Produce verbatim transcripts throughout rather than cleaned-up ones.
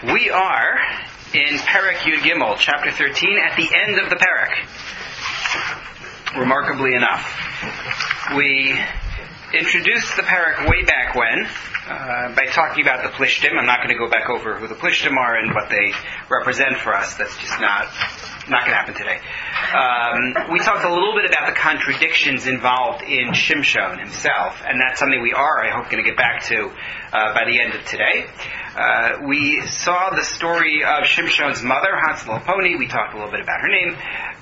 We are in Perek Yud Gimel, chapter thirteen, at the end of the Perek. Remarkably enough, we introduced the Perek way back when uh, by talking about the Plishtim. I'm not going to go back over who the Plishtim are and what they represent for us. That's just not not going to happen today. Um, we talked a little bit about the contradictions involved in Shimshon himself, and that's something we are, I hope, going to get back to uh, by the end of today. Uh, we saw the story of Shimshon's mother, Hatzalelponi. We talked a little bit about her name,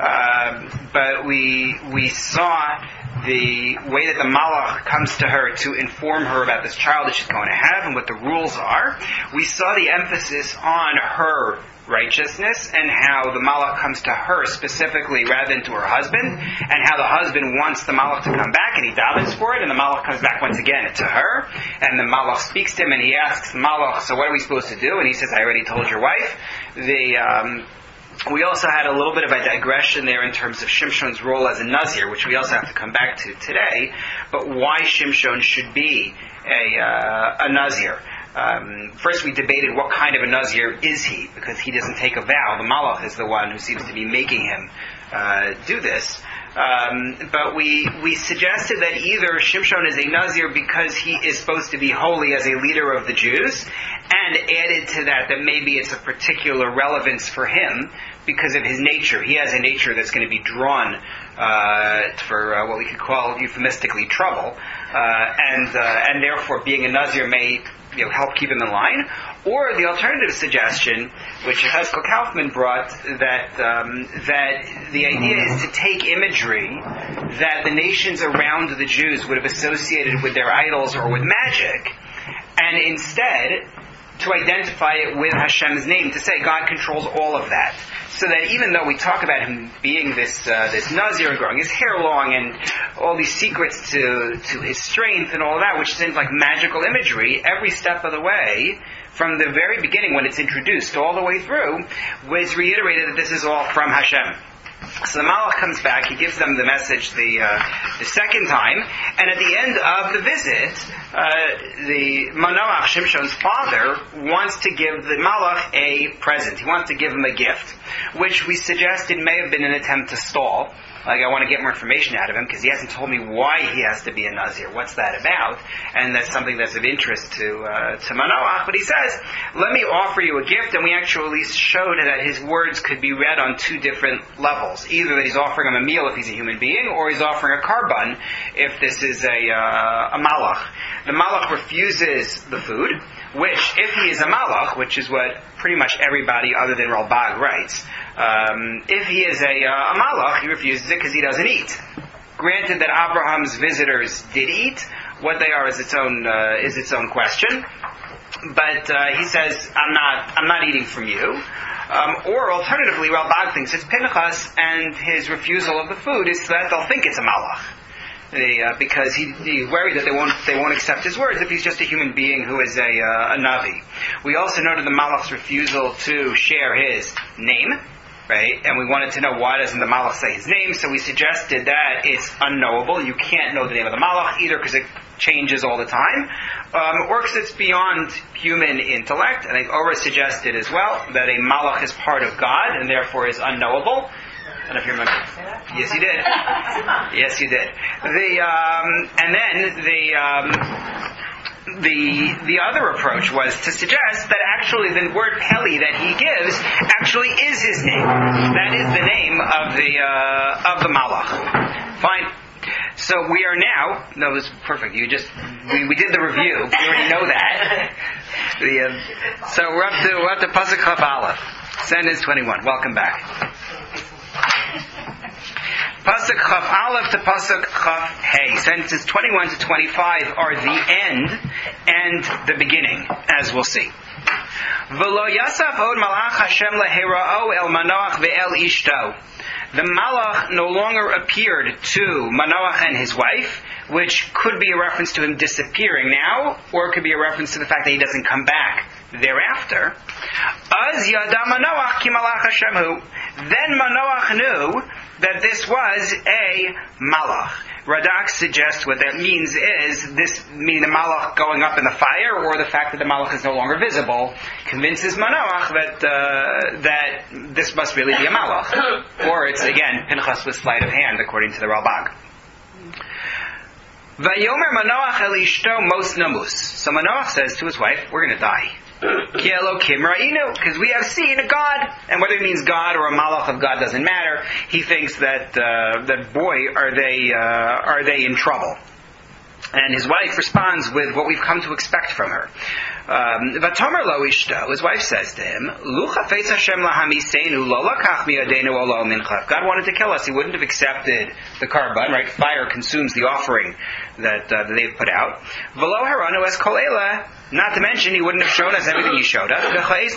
uh, but we we saw the way that the Malach comes to her to inform her about this child that she's going to have and what the rules are. We saw the emphasis on her righteousness and how the Malach comes to her specifically rather than to her husband, and how the husband wants the Malach to come back and he davens for it, and the Malach comes back once again to her, and the Malach speaks to him and he asks the Malach, so what are we supposed to do? And he says, I already told your wife. The um, We also had a little bit of a digression there in terms of Shimshon's role as a Nazir, which we also have to come back to today, but why Shimshon should be a, uh, a Nazir. Um, first we debated what kind of a Nazir is he, because he doesn't take a vow. The Malach is the one who seems to be making him uh, do this. Um, but we we suggested that either Shimshon is a Nazir because he is supposed to be holy as a leader of the Jews, and added to that that maybe it's a particular relevance for him because of his nature. He has a nature that's going to be drawn uh, for uh, what we could call euphemistically trouble, uh, and uh, and therefore being a Nazir may you know, help keep him in line. Or the alternative suggestion, which Yechezkel Kaufman brought, that um, that the idea is to take imagery that the nations around the Jews would have associated with their idols or with magic, and instead to identify it with Hashem's name, to say God controls all of that. So that even though we talk about him being this uh, this Nazir and growing his hair long and all these secrets to, to his strength and all that, which seems like magical imagery, every step of the way, from the very beginning when it's introduced all the way through, was reiterated that this is all from Hashem. So the Malach comes back, he gives them the message the uh, the second time, and at the end of the visit, uh, the Manoach, Shimshon's father, wants to give the Malach a present. He wants to give him a gift, which we suggested may have been an attempt to stall. Like, I want to get more information out of him because he hasn't told me why he has to be a Nazir. What's that about? And that's something that's of interest to uh, to Manoach. But he says, let me offer you a gift, and we actually showed that his words could be read on two different levels. Either that he's offering him a meal if he's a human being, or he's offering a carbon if this is a, uh, a Malach. The Malach refuses the food, which, if he is a Malach, which is what pretty much everybody other than Ralbag writes, um, if he is a, uh, a Malach, he refuses it because he doesn't eat. Granted that Abraham's visitors did eat, what they are is its own uh, is its own question. But uh, he says, I'm not I'm not eating from you. Um, or alternatively, Ralbag thinks it's Pinchas, and his refusal of the food is so that they'll think it's a Malach. The, uh, because he, he's worried that they won't they won't accept his words if he's just a human being who is a uh, a Navi. We also noted the Malach's refusal to share his name, right? And we wanted to know why doesn't the Malach say his name, so we suggested that it's unknowable. You can't know the name of the Malach either because it changes all the time, um, or because it's beyond human intellect. I think Ora suggested as well that a Malach is part of God and therefore is unknowable. I don't know if you remember. Yes, you did. Yes, you did. The um, and then the um, the the other approach was to suggest that actually the word Peli that he gives actually is his name. That is the name of the uh, of the Malach. Fine. So we are now. No, it was perfect. You just we, we did the review. We already know that. The, uh, so we're up to we're up to Pasuk Chaf Aleph, sentence twenty-one. Welcome back. Pasuk Chaf Aleph to Pasuk Chaf Hey. Sentences twenty-one to twenty-five are the end and the beginning, as we'll see. V'lo yasaf od malach Hashem lehera'o el Manoach ve'el ishto. The Malach no longer appeared to Manoach and his wife, which could be a reference to him disappearing now, or it could be a reference to the fact that he doesn't come back thereafter. Az yada Manoach ki malach Hashem hu. Then Manoach knew that this was a Malach. Radak suggests what that means is this meaning the Malach going up in the fire, or the fact that the Malach is no longer visible, convinces Manoach that uh, that this must really be a Malach. Or it's, again, Pinchas with sleight of hand, according to the Ralbag. Vayomer Manoach el ishto mos namus. So Manoach says to his wife, we're going to die. Because we have seen a God, and whether it means God or a malach of God doesn't matter. He thinks that uh, that boy, are they uh, are they in trouble? And his wife responds with what we've come to expect from her. Vatomer lo ishto. His wife says to him, Lucha feitz Hashem lahamisenu lo lakach miyadeinu olo mincha. If God wanted to kill us, He wouldn't have accepted the carbon. Right? Fire consumes the offering that, uh, that they've put out. V'lo haranu es kol ela. Not to mention, He wouldn't have shown us everything He showed us.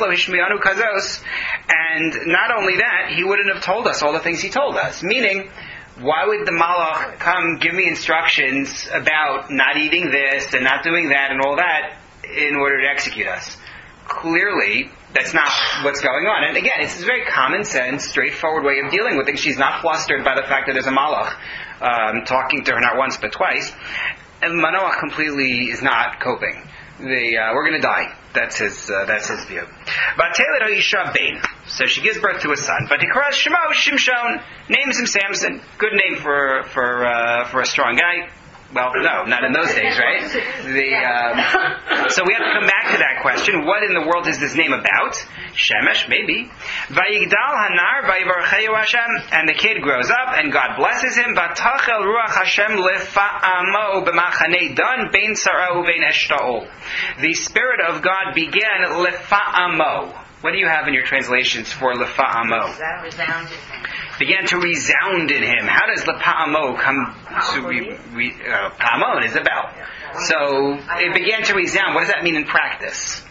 And not only that, He wouldn't have told us all the things He told us. Meaning, why would the Malach come give me instructions about not eating this and not doing that and all that in order to execute us? Clearly, that's not what's going on. And again, it's a very common sense, straightforward way of dealing with things. She's not flustered by the fact that there's a Malach um, talking to her not once but twice. And Manoach completely is not coping. The, uh, we're going to die. That's his. Uh, that's his view. So she gives birth to a son. But he calls Shemo Shimshon, names him Samson. Good name for for uh, for a strong guy. Well, no, not in those days, right? The, um, so we have to come back to that question. What in the world is this name about? Shemesh, maybe. Vayigdal hanar vayivarcheyu Hashem, and the kid grows up, and God blesses him. Vatachel ruach Hashem lefa'amo b'machanei dan bein sarah u'bein eshtaol. The Spirit of God began lefa'amo. What do you have in your translations for lefa'amo? Resounded. Began to resound in him. How does the pa'amo come to re, re, uh, pa'amon is a bell. So it began to resound. What does that mean in practice?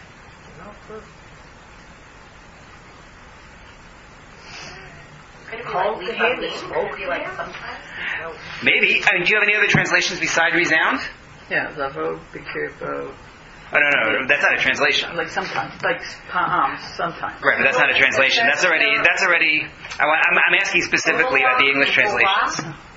Maybe. I mean, do you have any other translations besides resound? Yeah, Zavo, Bikirbo. Oh, no, no, that's not a translation. Like sometimes, like Pa'am, sometimes. Right, but that's not a translation. That's already, that's already, I want, I'm, I'm asking specifically about the English translations.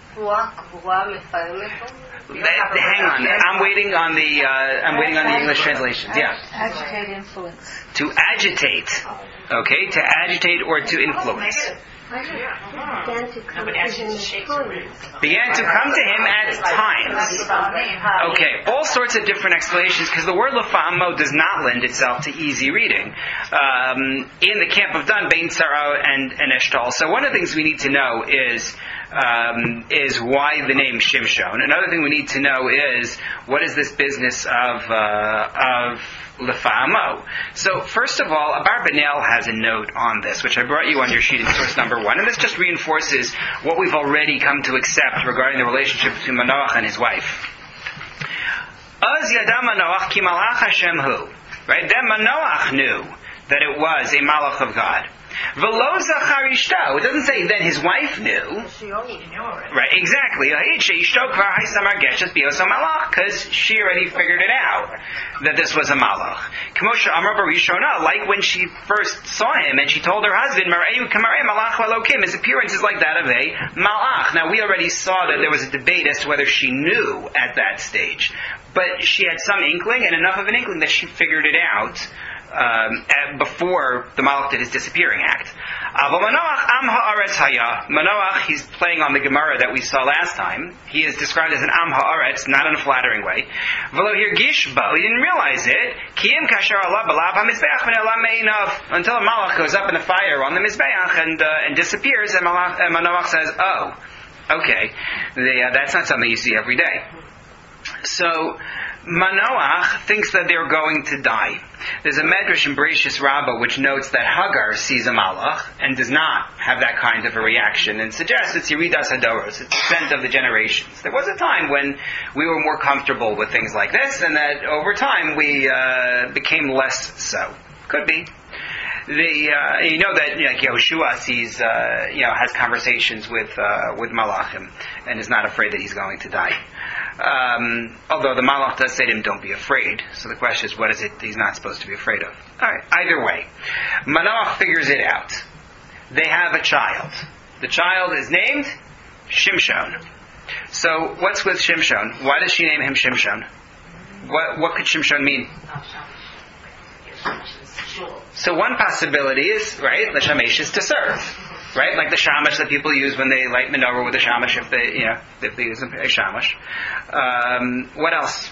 Hang on, I'm waiting on the, uh, I'm waiting on the English translations, yeah. Agitate influence. To agitate, okay, to agitate or to influence. Began to come to him Began to come to him at times. Okay, all sorts of different explanations, because the word lefa'amo does not lend itself to easy reading. Um, in the camp of Dan, Bein Sarah and, and Eshtal. So one of the things we need to know is um, is why the name Shimshon. Another thing we need to know is what is this business of uh, of lefa'amo. So first of all, Abarbanel has a note on this, which I brought you on your sheet in source number one, and this just reinforces what we've already come to accept regarding the relationship between Manoach and his wife. Az yada Manoach ki malach Hashem hu. Right? Then Manoach knew that it was a malach of God. V'lo zachar ishto. It doesn't say then his wife knew. She already knew already. Right, exactly. Because she already figured it out that this was a malach. K'moshe Amar Barishona, like when she first saw him and she told her husband, Marei Kamarei Malach Elokim, his appearance is like that of a malach. Now we already saw that there was a debate as to whether she knew at that stage, but she had some inkling and enough of an inkling that she figured it out. Um, before the Malach did his disappearing act. Manoach, he's playing on the Gemara that we saw last time. He is described as an Am Haaretz, not in a flattering way. He didn't realize it. Until a Malach goes up in the fire on the Mizbeach and, uh, and disappears, and, Malach, and Manoach says, oh, okay, the, uh, that's not something you see every day. So, Manoach thinks that they're going to die. There's a Medrash in Bereshis Rabbah which notes that Hagar sees a Malach and does not have that kind of a reaction and suggests it's Yeridas Hadoros, it's descent of the generations. There was a time when we were more comfortable with things like this, and that over time we uh, became less so. Could be. The uh, you know that like Yehoshua sees uh, you know has conversations with uh, with Malachim and is not afraid that he's going to die. Um, although the Malach does say to him, don't be afraid. So the question is, what is it he's not supposed to be afraid of? Alright, either way. Manoach figures it out. They have a child. The child is named Shimshon. So what's with Shimshon? Why does she name him Shimshon? What what could Shimshon mean? So one possibility is, right, the shamash is to serve, right? Like the shamash that people use when they light menorah with a shamash, if they, you know, if they use a shamash. Um, what else?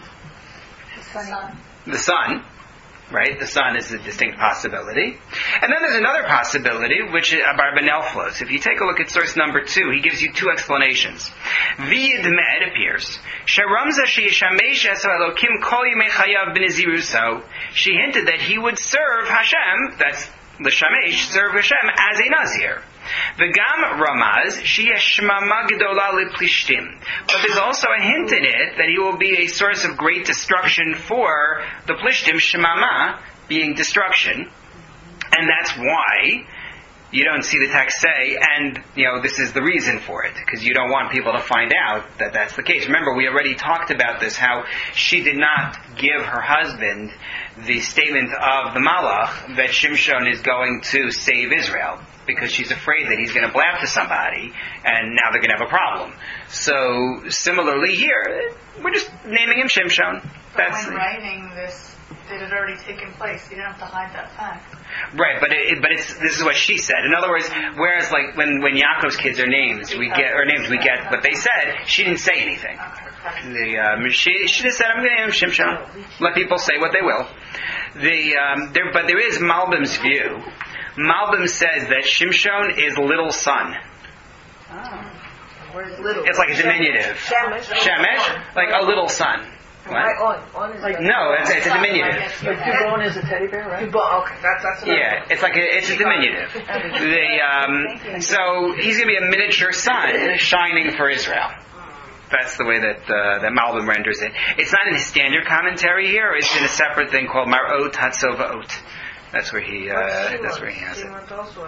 The sun, right? The sun is a distinct possibility. And then there's another possibility, which Abarbanel flows. If you take a look at source number two, he gives you two explanations. V'yidme, it appears, Sheramza she'yishamesh eso Elokim kol yimei chayav b'neziruso. She hinted that he would serve Hashem, that's the shamesh, serve Hashem as a nazir. V'gam ramaz she'yeshmama gedola leplishtim. But there's also a hint in it that he will be a source of great destruction for the plishtim, shemama, being destruction. And that's why you don't see the text say, and, you know, this is the reason for it, because you don't want people to find out that that's the case. Remember, we already talked about this, how she did not give her husband the statement of the Malach that Shimshon is going to save Israel, because she's afraid that he's going to blab to somebody, and now they're going to have a problem. So, similarly here, we're just naming him Shimshon. But when writing this, it had already taken place. You didn't have to hide that fact. Right, but it, but it's this is what she said. In other words, whereas like when when Yaakov's kids are names, we get or names we get what they said. She didn't say anything. The um, she she just said, "I'm going to name him Shimshon." Let people say what they will. The um, there, but there is Malbim's view. Malbim says that Shimshon is little son. Oh. Where's little? It's like a diminutive. Shemesh. Shemesh, like a little son. What? On, on is Like, No, it's, it's a diminutive. Like Dubon is a teddy bear, right? Dubon, okay, that's, that's what Yeah, it's like a, it's a diminutive. The, um, so he's going to be a miniature sun shining for Israel. That's the way that uh, that Malbim renders it. It's not in his standard commentary here. It's in a separate thing called Marot Hatzovaot. That's where he. Uh, that's where he has it.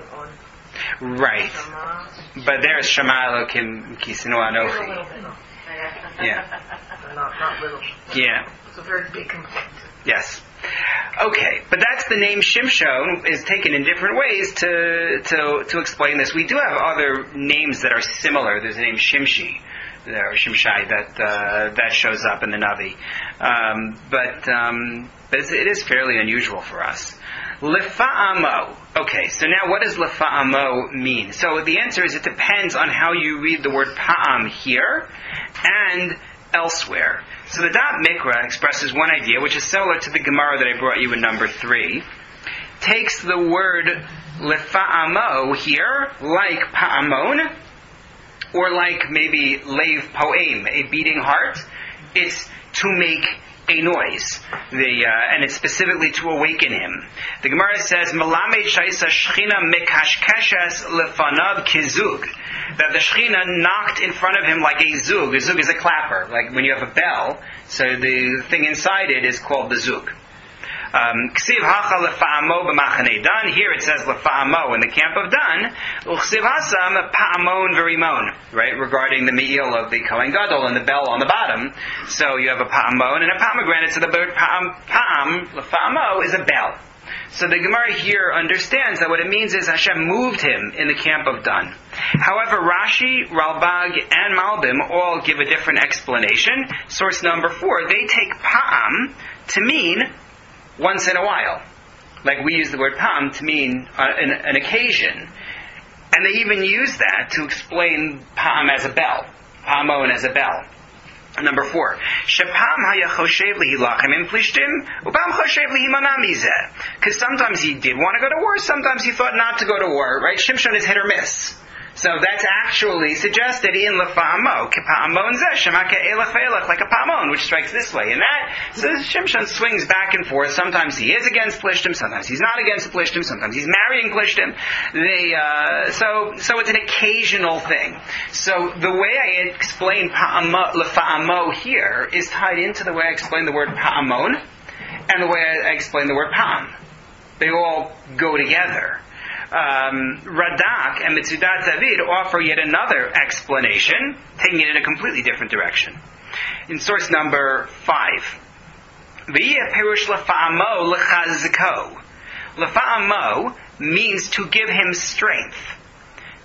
Right. But there's Shema Elokim Kisenu Anochi. Yeah. Not, not little. Yeah. It's a very big complaint. Yes. Okay, but that's the name Shimshon is taken in different ways to to to explain this. We do have other names that are similar. There's a name Shimshi, or Shimshai that uh, that shows up in the Navi, um, but um, but it's, it is fairly unusual for us. Lefa'amo. Okay, so now what does lefa'amo mean? So the answer is it depends on how you read the word pa'am here and elsewhere. So the Da'at Mikra expresses one idea, which is similar to the Gemara that I brought you in number three. Takes the word lefa'amo here, like pa'amon, or like maybe leiv po'em, a beating heart. It's to make a noise, the uh, and it's specifically to awaken him. The Gemara says, "Melamed shaisa shchina mekashkeshes lefanav kizug," that the shchina knocked in front of him like a zug. A zug is a clapper, like when you have a bell. So the thing inside it is called the zug. Ksiv hacha lefa'amo b'machane Dan. Here it says lefa'amo in the camp of Dan. Uksiv hasam pa'amon v'rimon. Right, regarding the meal of the Kohen Gadol and the bell on the bottom. So you have a pa'amon and a pomegranate. So the word pa'am, pa'am lefa'amo is a bell. So the Gemara here understands that what it means is Hashem moved him in the camp of Dan. However, Rashi, Ralbag, and Malbim all give a different explanation. Source number four, they take pa'am to mean once in a while. Like we use the word pam to mean uh, an, an occasion. And they even use that to explain pam as a bell. Pamon as a bell. Number four. Shepam haya choshev lihilachem im plishtim, upam choshev lihimana mizeh. Because sometimes he did want to go to war, sometimes he thought not to go to war, right? Shimshon is hit or miss. So that's actually suggested in lefa'amo, kepa'amon zeh, shemake elech ve'elech, like a pa'amon, which strikes this way. And that, so Shimshon swings back and forth. Sometimes he is against Plishtim, sometimes he's not against Plishtim, sometimes he's marrying Plishtim. They, uh, so, so it's an occasional thing. So the way I explain pa'amo, lefa'amo here is tied into the way I explain the word pa'amon and the way I explain the word pa'am. They all go together. Um, Radak and Mitzudat David offer yet another explanation, taking it in a completely different direction. In source number five, V'yeh perush lefa'amo lechazko. Lefa'amo means to give him strength.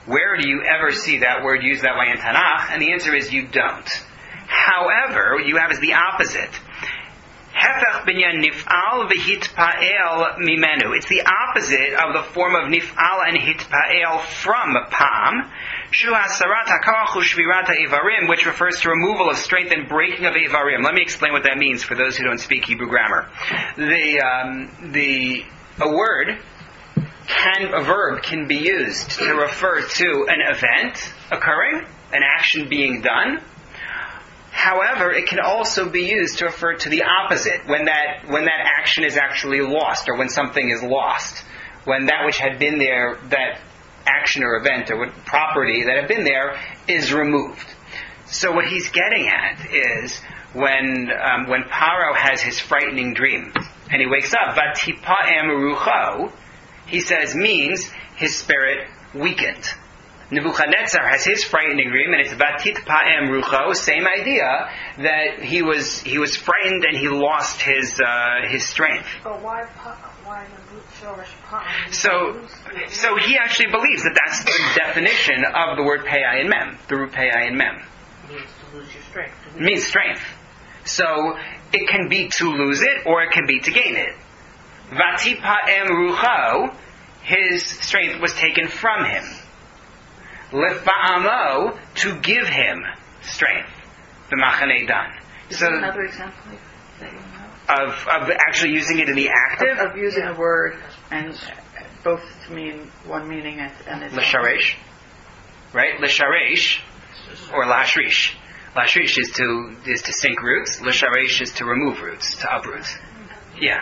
Where do you ever see that word used that way in Tanakh? And the answer is you don't. However, what you have is the opposite. Hefech binyan nif'al v'hitpa'el mimenu. It's the opposite of the form of nif'al and hitpa'el from pam. Shu hasarat hakoach u'shvirat ha'evarim, which refers to removal of strength and breaking of evarim. Let me explain what that means for those who don't speak Hebrew grammar. The um, the a word can a verb can be used to refer to an event occurring, an action being done. However, it can also be used to refer to the opposite, when that when that action is actually lost, or when something is lost, when that which had been there, that action or event or property that had been there, is removed. So what he's getting at is when um, when Paro has his frightening dream, and he wakes up, Vatipa'em rucho, he says means his spirit weakened. Nebuchadnezzar has his frightening dream, and it's Vatit Pa'em Rucho, same idea, that he was he was frightened and he lost his uh, his strength. But why pa, why the root shorish pa? So, so he actually believes that that's the definition of the word Pei and Mem, the root Pei and Mem. It means to lose your strength. It means strength. So it can be to lose it, or it can be to gain it. Vatit Pa'em Rucho, his strength was taken from him. Lefa'amo, to give him strength. The Machaneh Dan. Is So, there another example that you know? of, of actually using it in the active? Of, of using a word and both to mean one meaning and, and it's L'sharesh. Right? L'sharesh, or lashrish. Lashrish is to, is to sink roots. L'sharesh is to remove roots, to uproot. Yeah.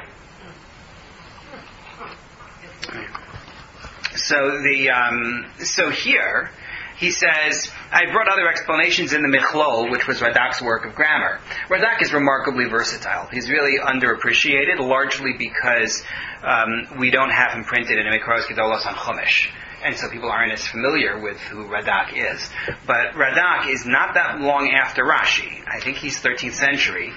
So the, um, so here, he says, I brought other explanations in the Michlol, which was Radak's work of grammar. Radak is remarkably versatile. He's really underappreciated, largely because um, we don't have him printed in a Mikros Gedolos on Chumash. And so people aren't as familiar with who Radak is. But Radak is not that long after Rashi. I think he's thirteenth century.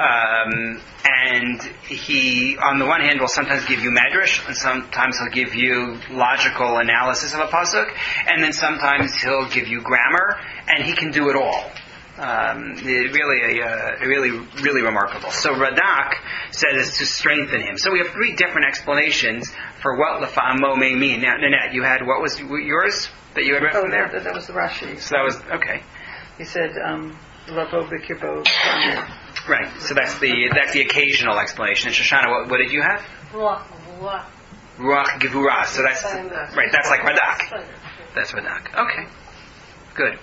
Um, and he, on the one hand, will sometimes give you medrash, and sometimes he'll give you logical analysis of a pasuk, and then sometimes he'll give you grammar, and he can do it all. Um, it really, uh, really, really remarkable. So Radak says to strengthen him. So we have three different explanations for what lefa'amo may mean. Now, Nanette, you had, what was yours that you had read Oh, from there? that, that was the Rashi. So that was, okay. He said, um, Lavo b'kirbo. Right. So that's the that's the occasional explanation. And Shoshana, what, what did you have? Ruach, ruach. Ruach Gevurah. So that's right. That's like Radak. That's Radak. Okay. Good.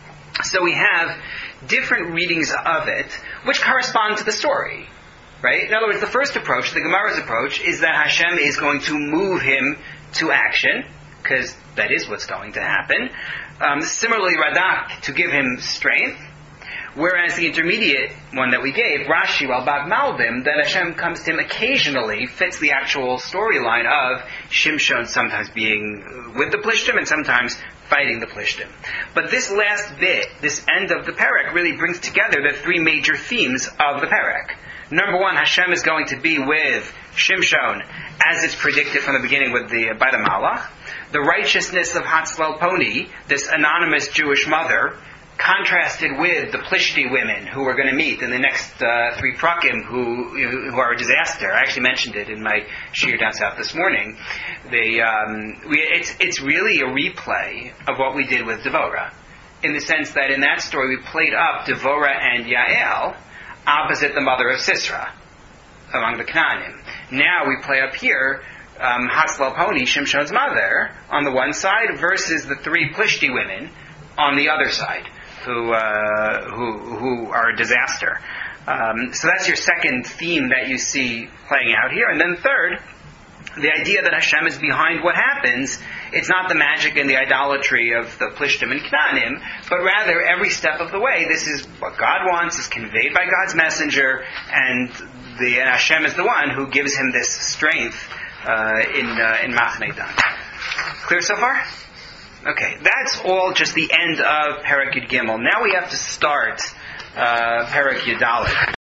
So we have different readings of it, which correspond to the story. Right. In other words, the first approach, the Gemara's approach, is that Hashem is going to move him to action, because that is what's going to happen. Um, similarly, Radak to give him strength. Whereas the intermediate one that we gave, Rashi, while Bag Malbim, that Hashem comes to him occasionally, fits the actual storyline of Shimshon sometimes being with the Plishtim and sometimes fighting the Plishtim. But this last bit, this end of the Perek, really brings together the three major themes of the Perek. Number one, Hashem is going to be with Shimshon, as it's predicted from the beginning with the by the Malach. The righteousness of Hatzlelponi, this anonymous Jewish mother, contrasted with the Plishti women who we're going to meet in the next uh, three prakim, who who are a disaster. I actually mentioned it in my shir down south this morning. They, um, we, it's it's really a replay of what we did with Devorah, in the sense that in that story we played up Devorah and Yael opposite the mother of Sisera among the Canaanim. Now we play up here um, Hatzlelponi, Shimshon's mother, on the one side versus the three Plishti women on the other side, who uh, who who are a disaster. Um, so that's your second theme that you see playing out here. And then third, the idea that Hashem is behind what happens. It's not the magic and the idolatry of the Plishtim and Canaanim, but rather every step of the way, this is what God wants, is conveyed by God's messenger, and the and Hashem is the one who gives him this strength uh, in uh, in Machaneh Dan. Clear so far? Okay, that's all just the end of Perek Yud Gimel. Now we have to start uh, Perek Yud Dalet.